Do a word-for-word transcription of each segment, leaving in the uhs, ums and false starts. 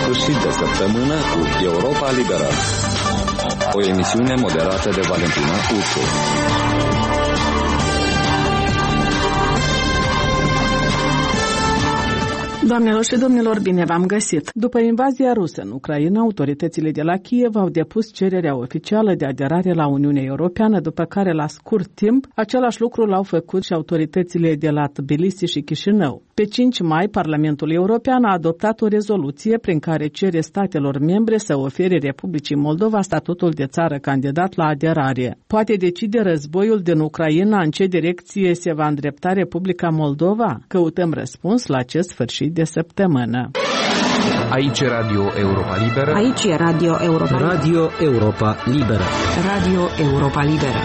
sfârșit de săptămână cu Europa Liberă, o emisiune moderată de Valentina Ursu. Doamnelor și domnilor, bine v-am găsit! După invazia rusă în Ucraina, autoritățile de la Kiev au depus cererea oficială de aderare la Uniunea Europeană, după care, la scurt timp, același lucru l-au făcut și autoritățile de la Tbilisi și Chișinău. Pe cinci mai, Parlamentul European a adoptat o rezoluție prin care cere statelor membre să ofere Republicii Moldova statutul de țară candidat la aderare. Poate decide războiul din Ucraina în ce direcție se va îndrepta Republica Moldova? Căutăm răspuns la acest sfârșit de săptămână. Aici e Radio Europa Liberă. Aici e Radio Europa Liberă. Radio Europa Liberă. Radio Europa Liberă.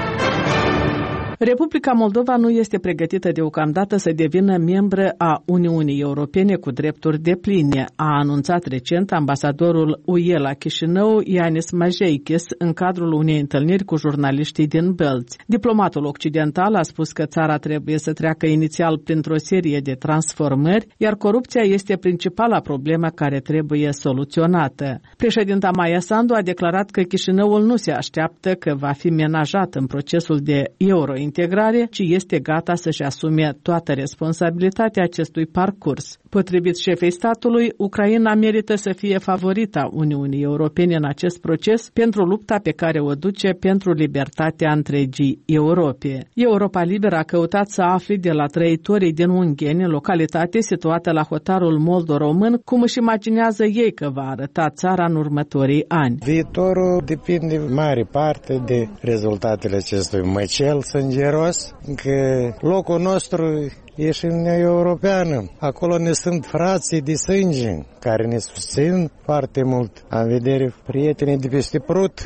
Republica Moldova nu este pregătită deocamdată să devină membră a Uniunii Europene cu drepturi depline, a anunțat recent ambasadorul U E la Chișinău, Ianis Majeikis, în cadrul unei întâlniri cu jurnaliștii din Bălți. Diplomatul occidental a spus că țara trebuie să treacă inițial printr-o serie de transformări, iar corupția este principala problemă care trebuie soluționată. Președinta Maia Sandu a declarat că Chișinăul nu se așteaptă că va fi menajat în procesul de euro integrare, ci este gata să-și asume toată responsabilitatea acestui parcurs. Potrivit șefei statului, Ucraina merită să fie favorita Uniunii Europene în acest proces pentru lupta pe care o duce pentru libertatea întregii Europe. Europa Liberă a căutat să afle de la trăitorii din Ungheni, localitate situată la hotarul moldo-român, cum își imaginează ei că va arăta țara în următorii ani. Viitorul depinde mare parte de rezultatele acestui măcel sângeros, că locul nostru e și în Uniunea Europeană. Acolo ne sunt frații de sânge care ne susțin foarte mult. Am vedere prietenii de peste Prut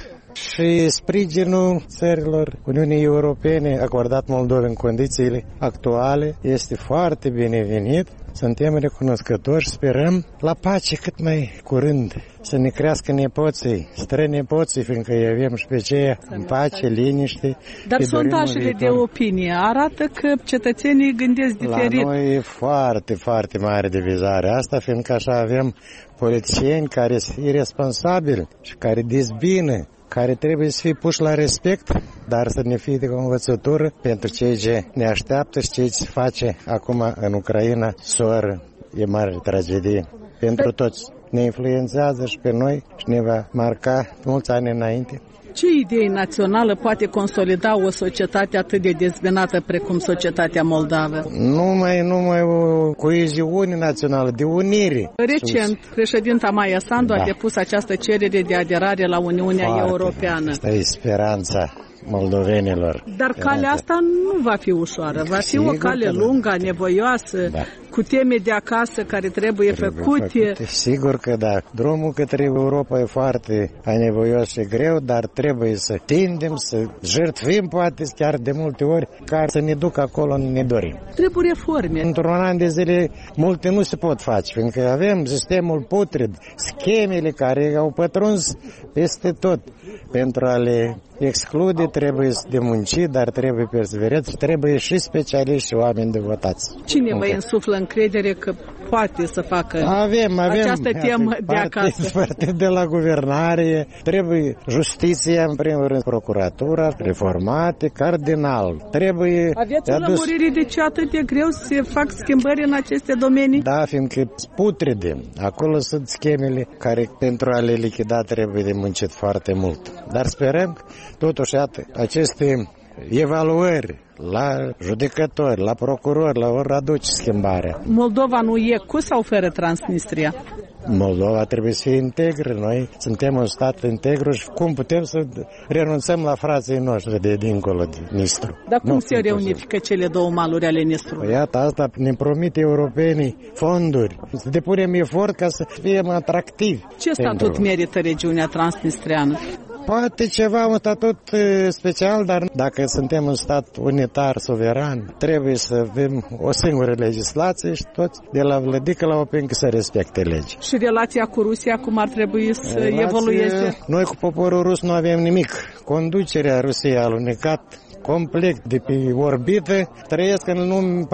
și sprijinul țărilor Uniunii Europene acordat Moldovei în condițiile actuale este foarte binevenit. Suntem recunoscători și sperăm la pace cât mai curând, să ne crească nepoții, strănepoții, fiindcă îi avem și pe aceea în pace, liniște. Dar sondajele de opinie arată că cetățenii gândesc diferit. La noi e foarte, foarte mare divizare asta, fiindcă așa avem politicieni care sunt irresponsabili și care dezbină, care trebuie să fie puși la respect, dar să ne fie de învățătură pentru cei ce ne așteaptă și cei ce se face acum în Ucraina. Soră, e mare tragedie pentru toți. Ne influențează și pe noi și ne va marca mulți ani înainte. Ce idee națională poate consolida o societate atât de dezbinată precum societatea moldavă? Numai, numai o coeziune națională, de unire. Recent, președinta Maia Sandu da. a depus această cerere de aderare la Uniunea Foarte. Europeană. Asta e speranța moldovenilor. Dar calea asta nu va fi ușoară, va fi Sigur o cale lungă, nevoioasă, da. cu teme de acasă care trebuie, trebuie făcute. făcute. Sigur că da. Drumul către Europa e foarte anevoios și greu, dar trebuie să tindem, să jertfim, poate chiar de multe ori, ca să ne ducă acolo unde ne dorim. Trebuie reforme. Într-un an de zile multe nu se pot face, fiindcă avem sistemul putred, schemele care au pătruns peste tot. Pentru a le exclude trebuie de muncit, dar trebuie perseverență, trebuie și specialiști și oameni devotați. Cine vă însuflă încredere că poate să facă avem, avem, această temă avem, de acasă? Parte de la guvernare, trebuie justiția, în primul rând, procuratura, reformate, cardinal. Trebuie Aveți o lămurire de ce atât de greu să fac schimbări în aceste domenii? Da, fiindcă putrede. Acolo sunt schemele care pentru a le lichida trebuie de muncit foarte mult. Dar sperăm, totuși, iată, aceste evaluări la judecători, la procurori, la ori aduce schimbarea. Moldova nu e cu sau fără Transnistria? Moldova trebuie să fie integră. Noi suntem un stat integru și cum putem să renunțăm la frații noștri de dincolo de Nistru? Dar cum nu se reunifică cele două maluri ale Nistrului? Iată, asta ne promite europenii fonduri. Să depunem efort ca să fim atractivi. Ce statut pentru... merită regiunea transnistriană? Poate ceva, un statut special, dar dacă suntem un stat unitar, suveran, trebuie să avem o singură legislație și toți, de la vlădică la opincă, să respecte legi. Și relația cu Rusia, cum ar trebui să Relație... evolueze? Noi cu poporul rus nu avem nimic. Conducerea Rusiei a alunecat complet de pe orbită, trăiesc în lume